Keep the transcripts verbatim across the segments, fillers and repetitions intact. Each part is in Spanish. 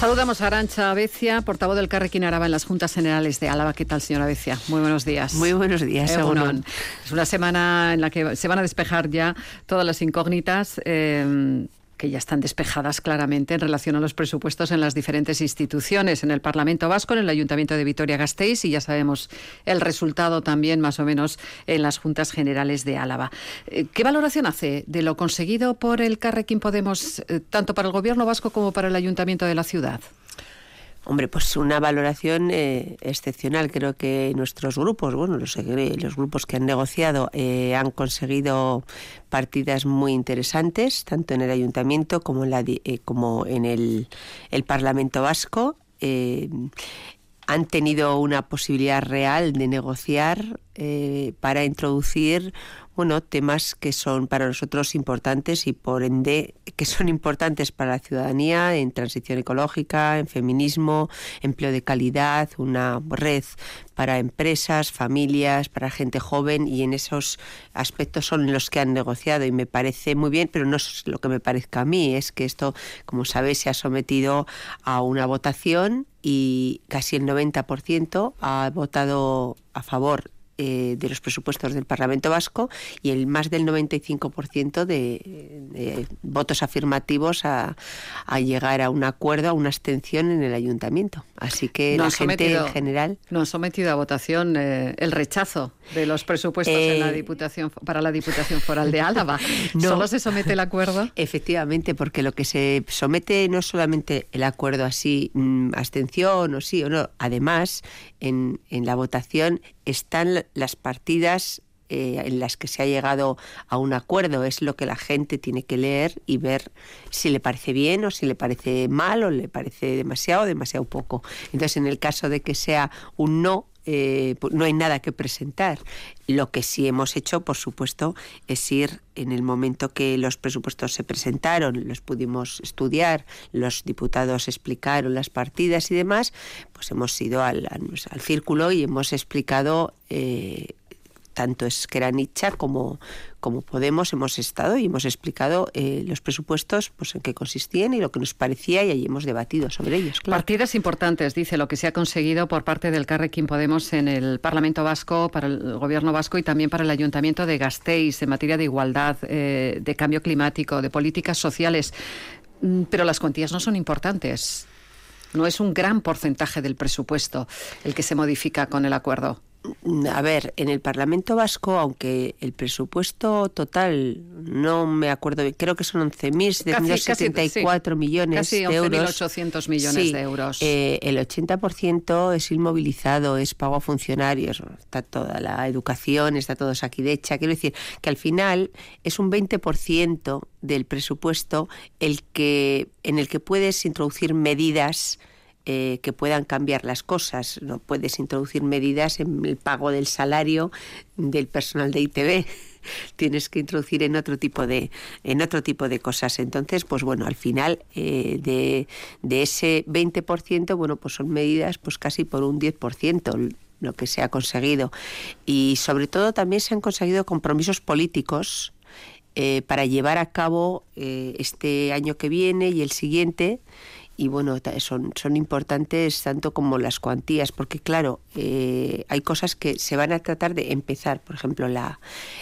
Saludamos a Arantxa Becia, portavoz del Carrequín Araba en las Juntas Generales de Álava. ¿Qué tal, señora Becia? Muy buenos días. Muy buenos días, Egunon. Es una semana en la que se van a despejar ya todas las incógnitas eh, que ya están despejadas claramente en relación a los presupuestos en las diferentes instituciones, en el Parlamento Vasco, en el Ayuntamiento de Vitoria-Gasteiz, y ya sabemos el resultado también más o menos en las Juntas Generales de Álava. ¿Qué valoración hace de lo conseguido por el Carrequín Podemos, eh, tanto para el Gobierno vasco como para el Ayuntamiento de la ciudad? Hombre, pues una valoración eh, excepcional. Creo que nuestros grupos, bueno, los, los grupos que han negociado eh, han conseguido partidas muy interesantes, tanto en el Ayuntamiento como en, la, eh, como en el, el Parlamento Vasco. Eh, han tenido una posibilidad real de negociar eh, para introducir bueno, temas que son para nosotros importantes y por ende que son importantes para la ciudadanía en transición ecológica, en feminismo, empleo de calidad, una red para empresas, familias, para gente joven, y en esos aspectos son los que han negociado y me parece muy bien, pero no es lo que me parezca a mí, es que esto, como sabéis, se ha sometido a una votación y casi el noventa por ciento ha votado a favor Eh, de los presupuestos del Parlamento Vasco y el más del noventa y cinco por ciento de, de votos afirmativos a, a llegar a un acuerdo, a una abstención en el Ayuntamiento. Así que no la gente sometido, en general... No ha sometido a votación eh, el rechazo de los presupuestos eh, en la Diputación para la Diputación Foral de Álava. No, ¿Solo se somete el acuerdo? Efectivamente, porque lo que se somete no es solamente el acuerdo así, mmm, abstención o sí o no, además en, en la votación están las partidas eh, en las que se ha llegado a un acuerdo. Es lo que la gente tiene que leer y ver si le parece bien o si le parece mal o le parece demasiado o demasiado poco. Entonces, en el caso de que sea un no, Eh, no hay nada que presentar. Lo que sí hemos hecho, por supuesto, es ir en el momento que los presupuestos se presentaron, los pudimos estudiar, los diputados explicaron las partidas y demás, pues hemos ido al, al, al círculo y hemos explicado eh, tanto Ezker Anitza como, como Podemos, hemos estado y hemos explicado eh, los presupuestos, pues en qué consistían y lo que nos parecía, y ahí hemos debatido sobre ellos. Claro. Partidas importantes, dice, lo que se ha conseguido por parte del Carrequín Podemos en el Parlamento Vasco, para el Gobierno vasco y también para el Ayuntamiento de Gasteiz, en materia de igualdad, eh, de cambio climático, de políticas sociales. Pero las cuantías no son importantes. No es un gran porcentaje del presupuesto el que se modifica con el acuerdo. A ver, en el Parlamento Vasco, aunque el presupuesto total, no me acuerdo, creo que son once mil setecientos setenta y cuatro sí, millones casi de euros. once mil ochocientos millones sí, de euros. Eh, el ochenta por ciento es inmovilizado, es pago a funcionarios, está toda la educación, está todo Sakidecha. Quiero decir que al final es un veinte por ciento del presupuesto el que en el que puedes introducir medidas Eh, que puedan cambiar las cosas. No puedes introducir medidas en el pago del salario del personal de I T V. Tienes que introducir en otro tipo de en otro tipo de cosas. Entonces, pues bueno, al final eh, de, de ese veinte por ciento, bueno, pues son medidas pues casi por un diez por ciento lo que se ha conseguido. Y sobre todo también se han conseguido compromisos políticos eh, para llevar a cabo eh, este año que viene y el siguiente. Y bueno, son, son importantes tanto como las cuantías, porque claro, eh, hay cosas que se van a tratar de empezar. Por ejemplo, la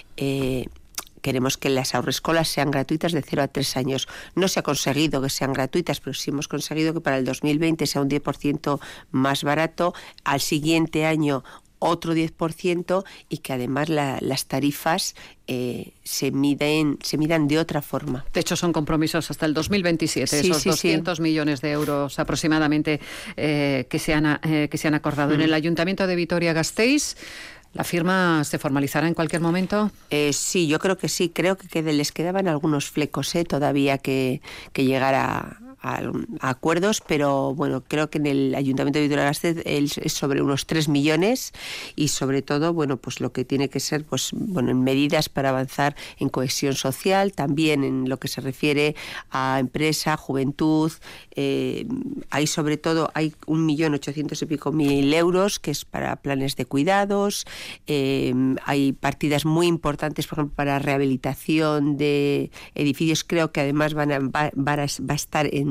eh, queremos que las haurrescolas sean gratuitas de cero a tres años. No se ha conseguido que sean gratuitas, pero sí hemos conseguido que para el dos mil veinte sea un diez por ciento más barato, al siguiente año otro diez por ciento, y que además la, las tarifas eh, se miden se midan de otra forma. De hecho, son compromisos hasta el dos mil veintisiete, sí, esos sí, doscientos sí. millones de euros aproximadamente eh, que, se han, eh, que se han acordado. Mm. En el Ayuntamiento de Vitoria-Gasteiz, ¿la firma se formalizará en cualquier momento? Eh, sí, yo creo que sí. Creo que, que les quedaban algunos flecos eh, todavía que, que llegar a... A, a acuerdos, pero bueno, creo que en el Ayuntamiento de Vitoria-Gasteiz es sobre unos tres millones y sobre todo, bueno, pues lo que tiene que ser, pues bueno, en medidas para avanzar en cohesión social, también en lo que se refiere a empresa, juventud, eh, hay sobre todo, hay un millón ochocientos y pico mil euros que es para planes de cuidados, eh, hay partidas muy importantes, por ejemplo, para rehabilitación de edificios, creo que además van a, va, va a, va a estar en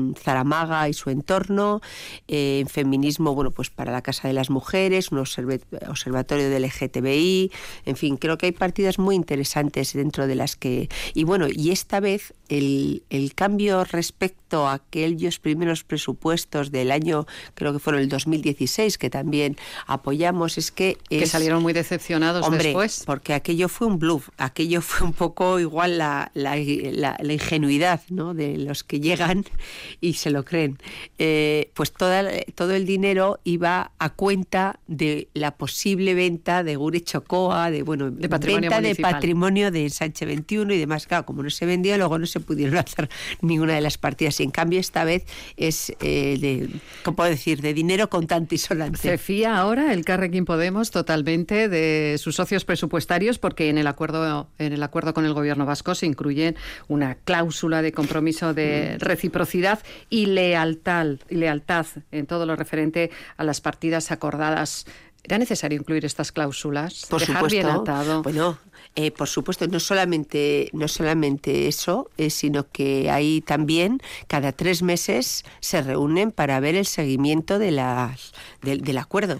en Zaramaga y su entorno, eh, en feminismo, bueno, pues para la Casa de las Mujeres, un observatorio del L G T B I, en fin, creo que hay partidas muy interesantes dentro de las que... Y bueno, y esta vez el, el cambio respecto a aquellos primeros presupuestos del año, creo que fueron el dos mil dieciséis, que también apoyamos, es que... Es, que salieron muy decepcionados hombre, después. Porque aquello fue un bluff, aquello fue un poco igual la, la, la, la ingenuidad, ¿no?, de los que llegan y se lo creen. Eh, pues toda, todo el dinero iba a cuenta de la posible venta de Gure Chocoa, de, bueno, de patrimonio venta municipal. de patrimonio de Ensanche veintiuno y demás. Claro, como no se vendió, luego no se pudieron hacer ninguna de las partidas. Y en cambio esta vez es, eh, de, ¿cómo puedo decir?, de dinero contante y sonante. Se fía ahora el Carrequín Podemos totalmente de sus socios presupuestarios, porque en el acuerdo, en el acuerdo con el Gobierno vasco se incluye una cláusula de compromiso de reciprocidad y lealtad, y lealtad en todo lo referente a las partidas acordadas. ¿Era necesario incluir estas cláusulas? Por Dejar supuesto. bien atado. Bueno, eh, por supuesto, no solamente, no solamente eso, eh, sino que ahí también cada tres meses se reúnen para ver el seguimiento de las, de, del acuerdo.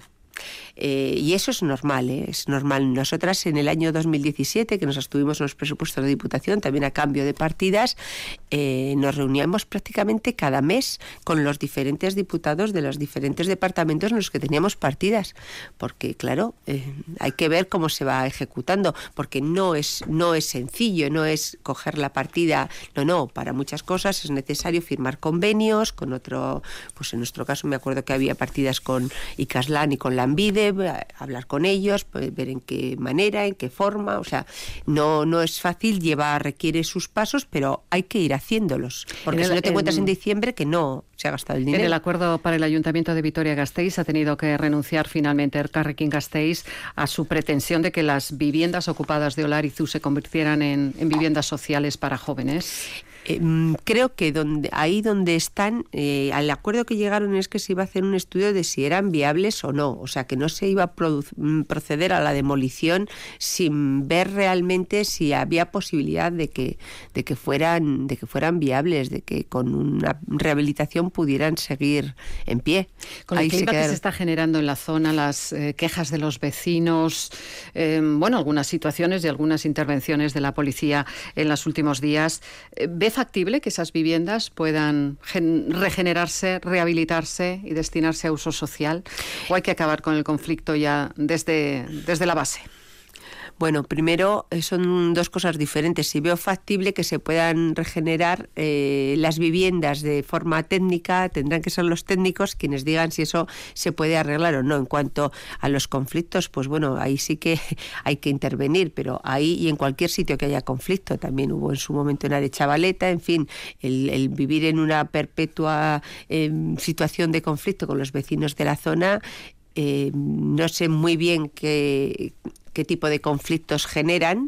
Eh, y eso es normal, ¿eh? Es normal. Nosotras en el año dos mil diecisiete, que nos abstuvimos en los presupuestos de Diputación, también a cambio de partidas, eh, nos reuníamos prácticamente cada mes con los diferentes diputados de los diferentes departamentos en los que teníamos partidas, porque claro, eh, hay que ver cómo se va ejecutando, porque no es, no es sencillo, no es coger la partida, no, no, para muchas cosas es necesario firmar convenios con otro, pues en nuestro caso me acuerdo que había partidas con Icaslan y con la Ambide, hablar con ellos, ver en qué manera, en qué forma, o sea, no, no es fácil, lleva, requiere sus pasos, pero hay que ir haciéndolos, porque el, si no te encuentras en, en diciembre que no se ha gastado el dinero. En el acuerdo para el Ayuntamiento de Vitoria-Gasteiz ha tenido que renunciar finalmente el Carrequín Gasteiz a su pretensión de que las viviendas ocupadas de Olarizu se convirtieran en, en viviendas sociales para jóvenes. Eh, creo que donde, ahí donde están, eh, al acuerdo que llegaron es que se iba a hacer un estudio de si eran viables o no, o sea que no se iba a produ- proceder a la demolición sin ver realmente si había posibilidad de que, de que fueran, de que fueran viables, de que con una rehabilitación pudieran seguir en pie. Con el ahí clima se que se está generando en la zona, las eh, quejas de los vecinos, eh, bueno, algunas situaciones y algunas intervenciones de la policía en los últimos días, eh, ¿ve factible que esas viviendas puedan gen- regenerarse, rehabilitarse y destinarse a uso social? ¿O hay que acabar con el conflicto ya desde, desde la base? Bueno, primero son dos cosas diferentes. Si veo factible que se puedan regenerar eh, las viviendas de forma técnica, tendrán que ser los técnicos quienes digan si eso se puede arreglar o no. En cuanto a los conflictos, pues bueno, ahí sí que hay que intervenir, pero ahí y en cualquier sitio que haya conflicto, también hubo en su momento en Arechavaleta, en fin, el, el vivir en una perpetua eh, situación de conflicto con los vecinos de la zona, eh, no sé muy bien qué... qué tipo de conflictos generan,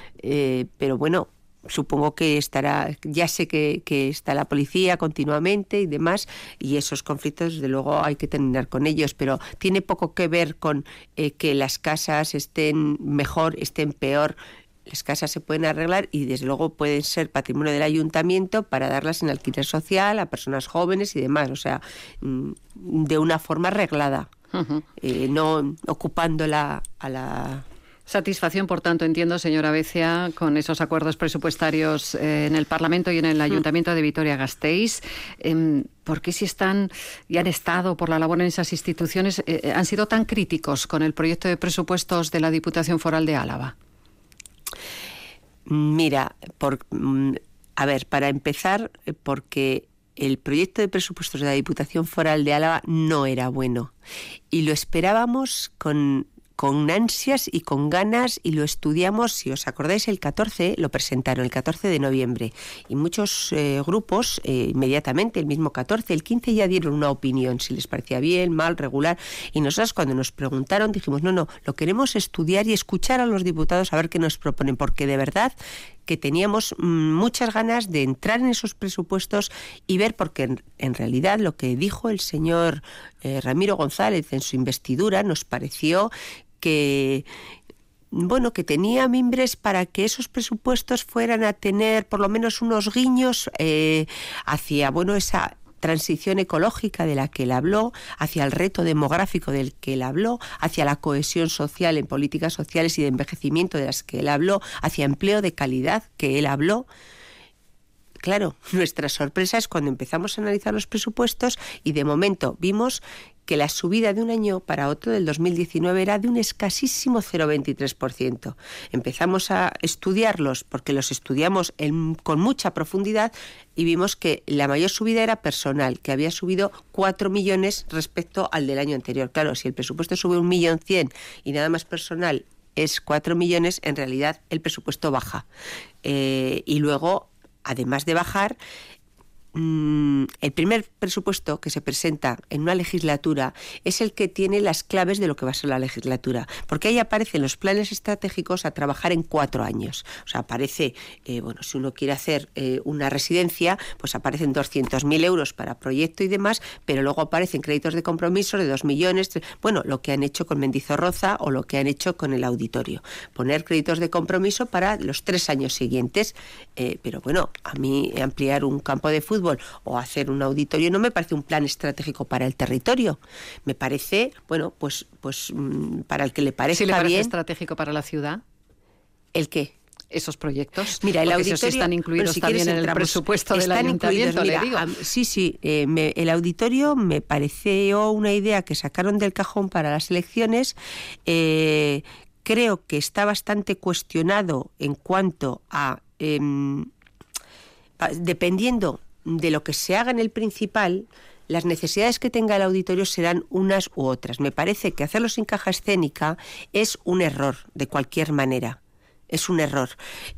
eh, pero bueno, supongo que estará, ya sé que, que está la policía continuamente y demás, y esos conflictos desde luego hay que terminar con ellos, pero tiene poco que ver con eh, que las casas estén mejor, estén peor. Las casas se pueden arreglar y desde luego pueden ser patrimonio del ayuntamiento para darlas en alquiler social a personas jóvenes y demás, o sea, de una forma reglada, uh-huh. eh, no ocupándola a la... Satisfacción, por tanto, entiendo, señora Becia, con esos acuerdos presupuestarios eh, en el Parlamento y en el Ayuntamiento de Vitoria-Gasteiz. Eh, ¿Por qué si están y han estado por la labor en esas instituciones, eh, han sido tan críticos con el proyecto de presupuestos de la Diputación Foral de Álava? Mira, por, a ver, para empezar, porque el proyecto de presupuestos de la Diputación Foral de Álava no era bueno y lo esperábamos con... con ansias y con ganas, y lo estudiamos, si os acordáis, el catorce, lo presentaron el catorce de noviembre, y muchos eh, grupos eh, inmediatamente, el mismo catorce, el quince ya dieron una opinión, si les parecía bien, mal, regular, y nosotros cuando nos preguntaron dijimos, no, no, lo queremos estudiar y escuchar a los diputados a ver qué nos proponen, porque de verdad que teníamos muchas ganas de entrar en esos presupuestos y ver, porque en, en realidad lo que dijo el señor eh, Ramiro González en su investidura nos pareció que, bueno, que tenía mimbres para que esos presupuestos fueran a tener por lo menos unos guiños eh, hacia, bueno, esa transición ecológica de la que él habló, hacia el reto demográfico del que él habló, hacia la cohesión social en políticas sociales y de envejecimiento de las que él habló, hacia empleo de calidad que él habló. Claro, nuestra sorpresa es cuando empezamos a analizar los presupuestos y de momento vimos que la subida de un año para otro del dos mil diecinueve era de un escasísimo cero coma veintitrés por ciento. Empezamos a estudiarlos porque los estudiamos en, con mucha profundidad y vimos que la mayor subida era personal, que había subido cuatro millones respecto al del año anterior. Claro, si el presupuesto sube un millón cien y nada más personal es cuatro millones, en realidad el presupuesto baja. Eh, y luego, además de bajar, el primer presupuesto que se presenta en una legislatura es el que tiene las claves de lo que va a ser la legislatura, porque ahí aparecen los planes estratégicos a trabajar en cuatro años. O sea, aparece, eh, bueno, si uno quiere hacer eh, una residencia, pues aparecen doscientos mil euros para proyecto y demás, pero luego aparecen créditos de compromiso de dos millones, bueno, lo que han hecho con Mendizorroza o lo que han hecho con el auditorio. Poner créditos de compromiso para los tres años siguientes, eh, pero bueno, a mí ampliar un campo de fútbol o hacer un auditorio no me parece un plan estratégico para el territorio. Me parece, bueno, pues pues para el que le parezca ¿Sí le parece bien estratégico para la ciudad? ¿El qué? Esos proyectos. Mira, el Porque auditorio esos están incluidos si también quieres, en el presupuesto del están ayuntamiento, mira, le digo. A, sí, sí. Eh, me, el auditorio me pareció una idea que sacaron del cajón para las elecciones. Eh, creo que está bastante cuestionado en cuanto a eh, dependiendo de lo que se haga en el principal, las necesidades que tenga el auditorio serán unas u otras. Me parece que hacerlo sin caja escénica es un error, de cualquier manera. Es un error.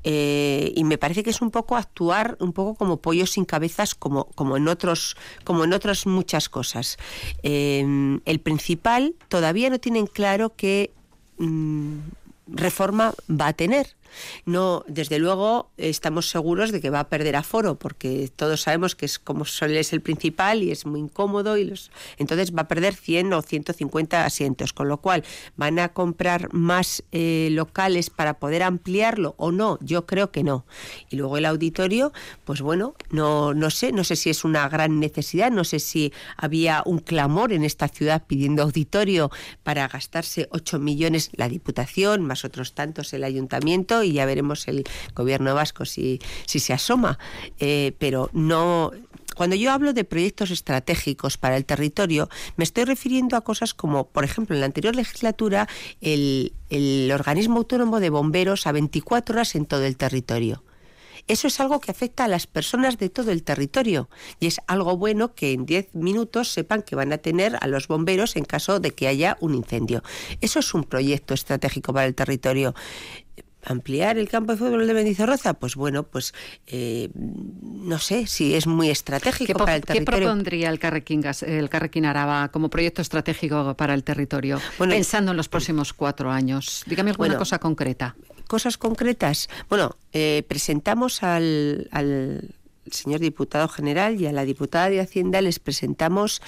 Eh, y me parece que es un poco actuar un poco como pollos sin cabezas, como, como en otros, como en otras muchas cosas. Eh, el principal todavía no tienen claro qué mmm, reforma va a tener. No, desde luego estamos seguros de que va a perder aforo, porque todos sabemos que es como suele ser el principal y es muy incómodo y los, entonces va a perder cien o ciento cincuenta asientos, con lo cual van a comprar más eh, locales para poder ampliarlo o no. Yo creo que no. Y luego el auditorio, pues bueno, no, no sé, no sé si es una gran necesidad, no sé si había un clamor en esta ciudad pidiendo auditorio para gastarse ocho millones la Diputación, más otros tantos el Ayuntamiento, y ya veremos el gobierno vasco si, si se asoma. Eh, pero no... Cuando yo hablo de proyectos estratégicos para el territorio, me estoy refiriendo a cosas como, por ejemplo, en la anterior legislatura, el, el organismo autónomo de bomberos a veinticuatro horas en todo el territorio. Eso es algo que afecta a las personas de todo el territorio y es algo bueno que en diez minutos sepan que van a tener a los bomberos en caso de que haya un incendio. Eso es un proyecto estratégico para el territorio. ¿Ampliar el campo de fútbol de Mendizorroza? Pues bueno, pues eh, no sé si es muy estratégico ¿Qué, para el territorio. ¿Qué propondría el Carrequín, el Carrequín Araba como proyecto estratégico para el territorio, bueno, pensando en los próximos cuatro años? Dígame alguna bueno, cosa concreta. Cosas concretas. Bueno, eh, presentamos al, al señor diputado general y a la diputada de Hacienda les presentamos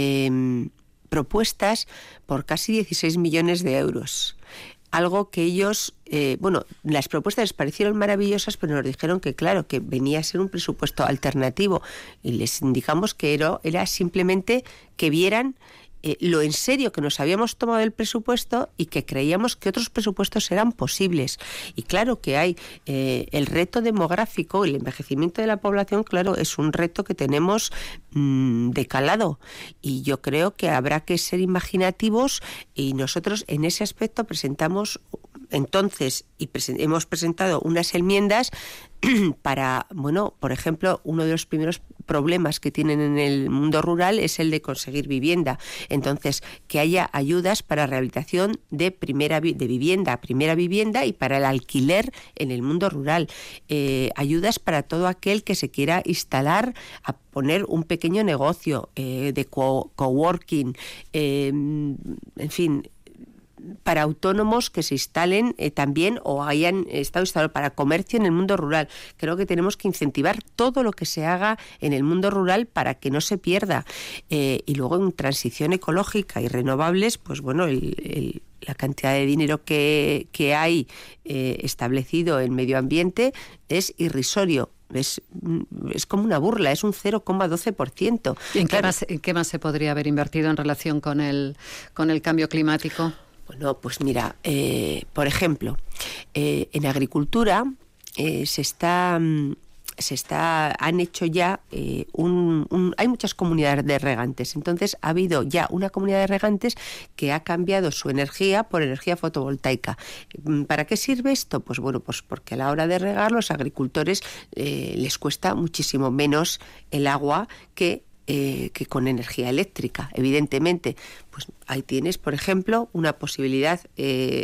eh, propuestas por casi dieciséis millones de euros. Algo que ellos, eh, bueno, las propuestas les parecieron maravillosas, pero nos dijeron que claro, que venía a ser un presupuesto alternativo y les indicamos que era, era simplemente que vieran eh, lo en serio que nos habíamos tomado el presupuesto y que creíamos que otros presupuestos eran posibles. Y claro que hay eh, el reto demográfico, el envejecimiento de la población, claro, es un reto que tenemos mmm, de calado. Y yo creo que habrá que ser imaginativos y nosotros en ese aspecto presentamos entonces y presen- hemos presentado unas enmiendas para, bueno, por ejemplo, uno de los primeros problemas que tienen en el mundo rural es el de conseguir vivienda. Entonces, que haya ayudas para rehabilitación de primera vi- de vivienda, primera vivienda y para el alquiler en el mundo rural. Eh, ayudas para todo aquel que se quiera instalar a poner un pequeño negocio eh, de co- coworking, eh, en fin, para autónomos que se instalen eh, también o hayan estado instalados para comercio en el mundo rural. Creo que tenemos que incentivar todo lo que se haga en el mundo rural para que no se pierda. Eh, y luego en transición ecológica y renovables, pues bueno, el, el la cantidad de dinero que, que hay eh, establecido en medio ambiente es irrisorio. Es, es como una burla, es un cero coma doce por ciento. ¿Y en, claro, qué más, en qué más se podría haber invertido en relación con el, con el cambio climático? Bueno, pues mira, eh, por ejemplo, eh, en agricultura eh, se está... se está han hecho ya eh, un, un hay muchas comunidades de regantes, entonces ha habido ya una comunidad de regantes que ha cambiado su energía por energía fotovoltaica. ¿Para qué sirve esto? Pues bueno, pues porque a la hora de regar los agricultores eh, les cuesta muchísimo menos el agua que Eh, que con energía eléctrica, evidentemente. Pues ahí tienes, por ejemplo, una posibilidad. eh,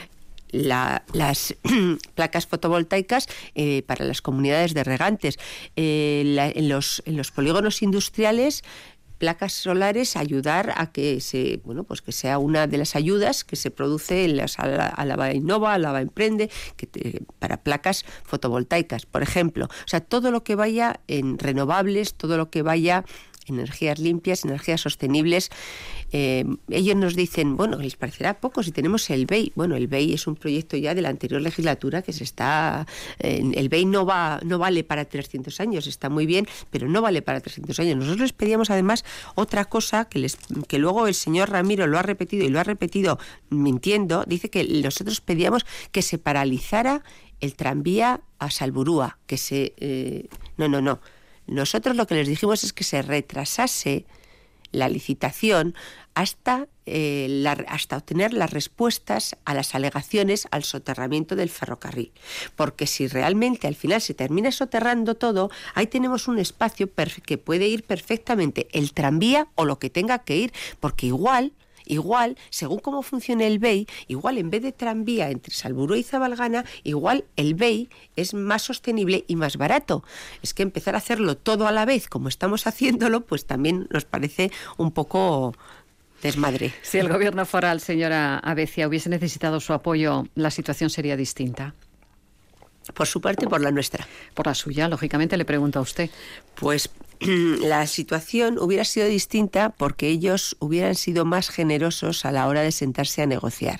La, las placas fotovoltaicas eh, para las comunidades de regantes. Eh, la, en, los, en los polígonos industriales, placas solares, ayudar a que se bueno pues que sea una de las ayudas que se produce en las Álava Innova, Álava Emprende, que te, para placas fotovoltaicas, por ejemplo. O sea, todo lo que vaya en renovables, todo lo que vaya energías limpias, energías sostenibles. Eh, ellos nos dicen, bueno, les parecerá poco si tenemos el B E I. Bueno, el B E I es un proyecto ya de la anterior legislatura que se está... Eh, el B E I no va no vale para trescientos años, está muy bien, pero no vale para trescientos años. Nosotros les pedíamos además otra cosa que, les, que luego el señor Ramiro lo ha repetido y lo ha repetido mintiendo. Dice que nosotros pedíamos que se paralizara el tranvía a Salburúa, que se... Eh, no, no, no. Nosotros lo que les dijimos es que se retrasase la licitación hasta, eh, la, hasta obtener las respuestas a las alegaciones al soterramiento del ferrocarril. Porque si realmente al final se termina soterrando todo, ahí tenemos un espacio que puede ir perfectamente el tranvía o lo que tenga que ir, porque igual... Igual, según cómo funcione el B E I, igual en vez de tranvía entre Salburúa y Zabalgana, igual el B E I es más sostenible y más barato. Es que empezar a hacerlo todo a la vez, como estamos haciéndolo, pues también nos parece un poco desmadre. Si el gobierno foral, señora Abecia, hubiese necesitado su apoyo, la situación sería distinta. Por su parte y por la nuestra. Por la suya, lógicamente, le pregunto a usted. Pues la situación hubiera sido distinta porque ellos hubieran sido más generosos a la hora de sentarse a negociar.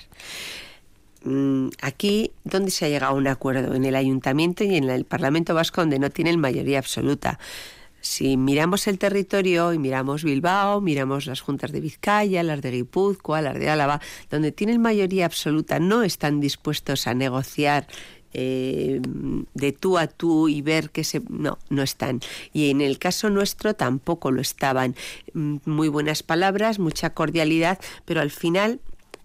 Aquí, ¿dónde se ha llegado a un acuerdo? En el Ayuntamiento y en el Parlamento Vasco, donde no tienen mayoría absoluta. Si miramos el territorio y miramos Bilbao, miramos las juntas de Vizcaya, las de Guipúzcoa, las de Álava, donde tienen mayoría absoluta, no están dispuestos a negociar Eh, de tú a tú y ver que se... No, no están. Y en el caso nuestro tampoco lo estaban. Muy buenas palabras, mucha cordialidad, pero al final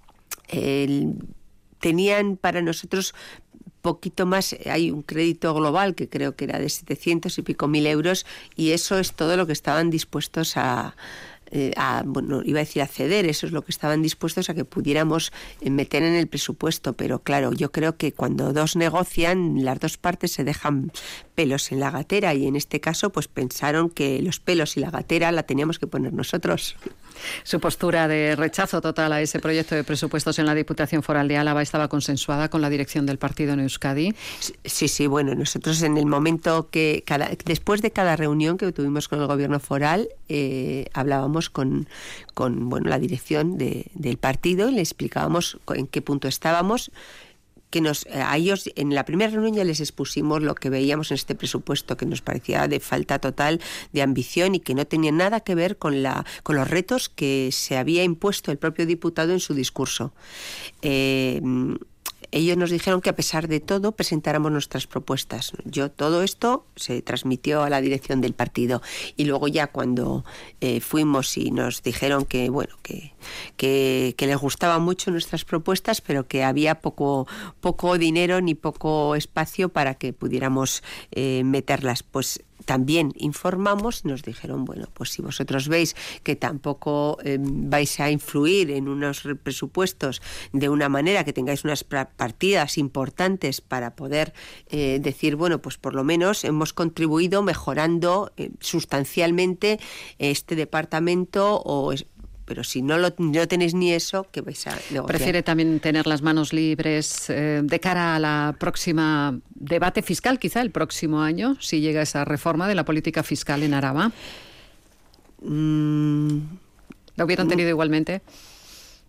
eh, tenían para nosotros poquito más. Hay un crédito global que creo que era de setecientos y pico mil euros y eso es todo lo que estaban dispuestos a... Eh, a, bueno, iba a decir a ceder, eso es lo que estaban dispuestos a que pudiéramos eh, meter en el presupuesto, pero claro, yo creo que cuando dos negocian, las dos partes se dejan pelos en la gatera y en este caso pues pensaron que los pelos y la gatera la teníamos que poner nosotros. Su postura de rechazo total a ese proyecto de presupuestos en la Diputación Foral de Álava estaba consensuada con la dirección del partido en Euskadi. Sí, sí, bueno, nosotros en el momento que, cada, después de cada reunión que tuvimos con el gobierno foral, eh, hablábamos con, con bueno, la dirección de, del partido y le explicábamos en qué punto estábamos. Que nos, a ellos en la primera reunión ya les expusimos lo que veíamos en este presupuesto, que nos parecía de falta total de ambición y que no tenía nada que ver con, la, con los retos que se había impuesto el propio diputado en su discurso. Eh, ellos nos dijeron que a pesar de todo presentáramos nuestras propuestas. Yo todo esto se transmitió a la dirección del partido y luego ya cuando eh, fuimos y nos dijeron que bueno que, que, que les gustaban mucho nuestras propuestas, pero que había poco poco dinero ni poco espacio para que pudiéramos eh, meterlas, pues también informamos y nos dijeron, bueno, pues si vosotros veis que tampoco eh, vais a influir en unos presupuestos de una manera que tengáis unas partidas importantes para poder eh, decir, bueno, pues por lo menos hemos contribuido mejorando eh, sustancialmente este departamento o... Es, pero si no, lo, no tenéis ni eso, ¿qué vais a negociar? ¿Prefiere también tener las manos libres eh, de cara a la próxima debate fiscal, quizá el próximo año, si llega esa reforma de la política fiscal en Araba? Mm, ¿Lo hubieran tenido mm, igualmente?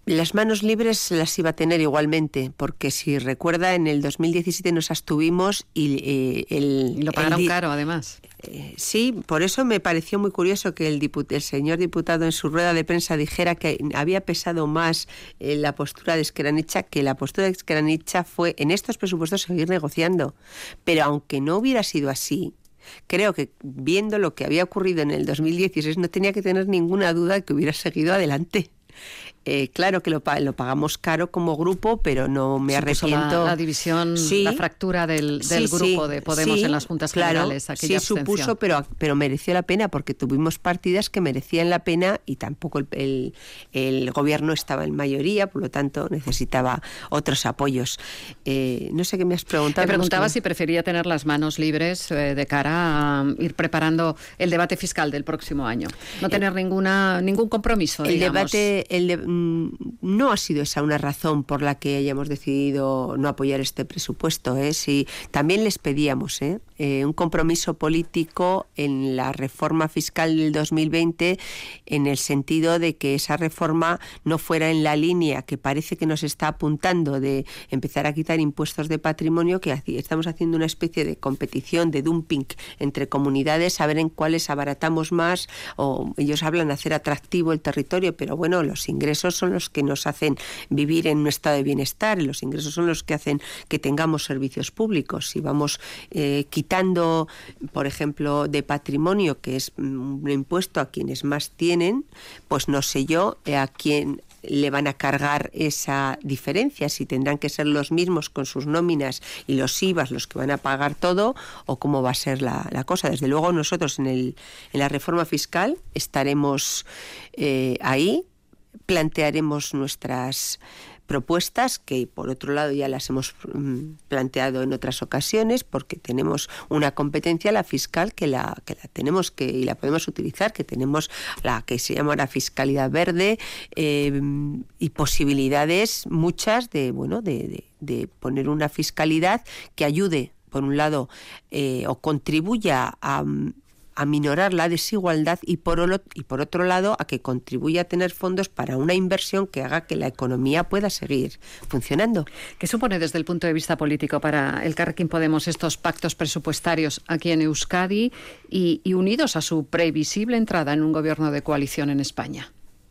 Las manos libres las iba a tener igualmente, porque si recuerda, en el dos mil diecisiete nos abstuvimos y eh, el... Y lo pagaron el, caro, además. Eh, sí, por eso me pareció muy curioso que el, diput- el señor diputado en su rueda de prensa dijera que había pesado más eh, la postura de Esquerra-Nietzsche, que la postura de Esquerra-Nietzsche fue en estos presupuestos seguir negociando. Pero aunque no hubiera sido así, creo que viendo lo que había ocurrido en el dos mil dieciséis no tenía que tener ninguna duda de que hubiera seguido adelante. Eh, claro que lo, lo pagamos caro como grupo, pero no me Supuso arrepiento. La, la división, sí, la fractura del, del sí, grupo sí, de Podemos sí, en las Juntas claro, Generales. Aquella sí, supuso, pero, pero mereció la pena porque tuvimos partidas que merecían la pena y tampoco el, el, el gobierno estaba en mayoría, por lo tanto necesitaba otros apoyos. Eh, no sé qué me has preguntado. Me preguntaba si prefería tener las manos libres eh, de cara a ir preparando el debate fiscal del próximo año. No tener el, ninguna ningún compromiso, el digamos. Debate, el de, no ha sido esa una razón por la que hayamos decidido no apoyar este presupuesto. ¿eh? Sí, también les pedíamos ¿eh? Eh, un compromiso político en la reforma fiscal del dos mil veinte, en el sentido de que esa reforma no fuera en la línea que parece que nos está apuntando de empezar a quitar impuestos de patrimonio, que estamos haciendo una especie de competición, de dumping entre comunidades, a ver en cuáles abaratamos más, o ellos hablan de hacer atractivo el territorio, pero bueno, los ingresos son los que nos hacen vivir en un estado de bienestar, los ingresos son los que hacen que tengamos servicios públicos. Si vamos eh, quitando, por ejemplo, de patrimonio, que es un impuesto a quienes más tienen, pues no sé yo eh, a quién le van a cargar esa diferencia, si tendrán que ser los mismos con sus nóminas y los I V As los que van a pagar todo, o cómo va a ser la, la cosa. Desde luego nosotros en, el, en la reforma fiscal estaremos eh, ahí, plantearemos nuestras propuestas, que por otro lado ya las hemos mm, planteado en otras ocasiones, porque tenemos una competencia, la fiscal, que la, que la tenemos que y la podemos utilizar, que tenemos la que se llama la fiscalidad verde, eh, y posibilidades muchas de, bueno, de, de, de poner una fiscalidad que ayude, por un lado, eh, o contribuya a a minorar la desigualdad y por, olo, y por otro lado a que contribuya a tener fondos para una inversión que haga que la economía pueda seguir funcionando. ¿Qué supone desde el punto de vista político para Elkarrekin Podemos estos pactos presupuestarios aquí en Euskadi y, y unidos a su previsible entrada en un gobierno de coalición en España?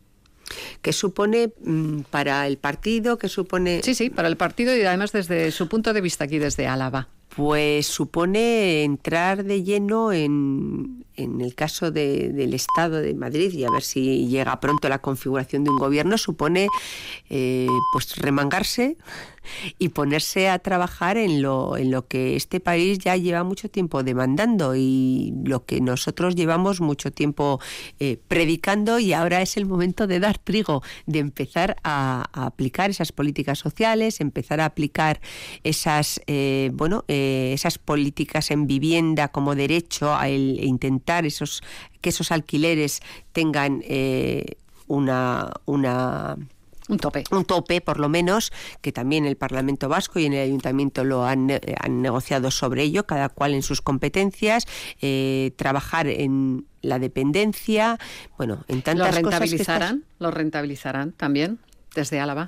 ¿Qué supone mmm, para el partido? ¿Qué supone? Sí, sí, para el partido y además desde su punto de vista aquí desde Álava. Pues supone entrar de lleno en, en el caso de, del Estado de Madrid, y a ver si llega pronto la configuración de un gobierno, supone eh, pues remangarse y ponerse a trabajar en lo, en lo que este país ya lleva mucho tiempo demandando y lo que nosotros llevamos mucho tiempo eh, predicando, y ahora es el momento de dar trigo, de empezar a, a aplicar esas políticas sociales, empezar a aplicar esas, eh, bueno, eh, esas políticas en vivienda como derecho, a el, e intentar esos, que esos alquileres tengan eh, una... una Un tope. Un tope, por lo menos, que también el Parlamento Vasco y en el Ayuntamiento lo han, han negociado sobre ello, cada cual en sus competencias, eh, trabajar en la dependencia, bueno, en tantas ¿Lo cosas que rentabilizarán? estás... ¿Lo rentabilizarán también desde Álava?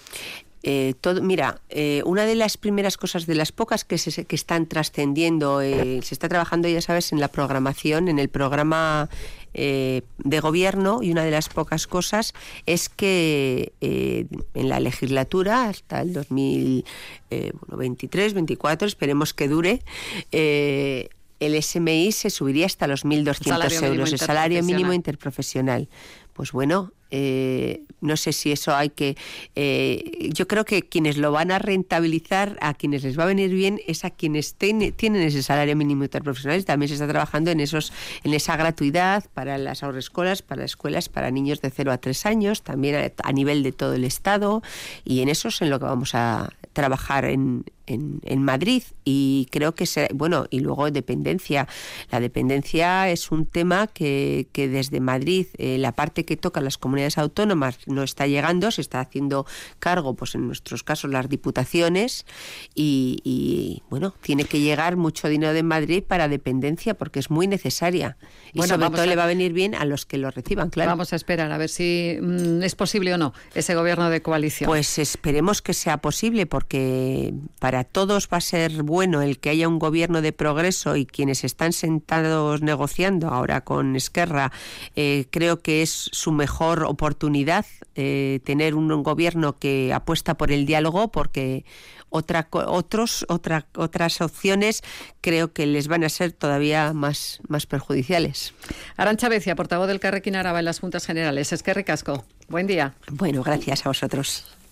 Eh, todo, mira, eh, una de las primeras cosas, de las pocas que, se, que están trascendiendo, eh, se está trabajando, ya sabes, en la programación, en el programa eh, de gobierno, y una de las pocas cosas es que eh, en la legislatura, hasta el dos mil veintitrés, veinticuatro, esperemos que dure, eh, el S M I se subiría hasta los mil doscientos euros, el salario mínimo interprofesional. Pues bueno, eh, no sé si eso hay que... Eh, yo creo que quienes lo van a rentabilizar, a quienes les va a venir bien, es a quienes ten, tienen ese salario mínimo interprofesional. También se está trabajando en esos, en esa gratuidad para las haurrescolas, para escuelas, para niños de cero a tres años, también a, a nivel de todo el Estado, y en eso es en lo que vamos a trabajar en, en, en Madrid. Y creo que, se, bueno, y luego dependencia. La dependencia es un tema que, que desde Madrid, eh, la parte que toca a las comunidades comunidades autónomas no está llegando, se está haciendo cargo, pues en nuestros casos, las diputaciones y, y bueno, tiene que llegar mucho dinero de Madrid para dependencia porque es muy necesaria. Y bueno, sobre todo a... le va a venir bien a los que lo reciban, claro. Vamos a esperar a ver si mmm, es posible o no ese gobierno de coalición. Pues esperemos que sea posible porque para todos va a ser bueno el que haya un gobierno de progreso y quienes están sentados negociando ahora con Esquerra, eh, creo que es su mejor oportunidad eh, tener un, un gobierno que apuesta por el diálogo porque otra, otros, otra, otras opciones creo que les van a ser todavía más, más perjudiciales. Arantxa Becia, portavoz del Elkarrekin Araba en las Juntas Generales. Eskerrik asko. Buen día. Bueno, gracias a vosotros.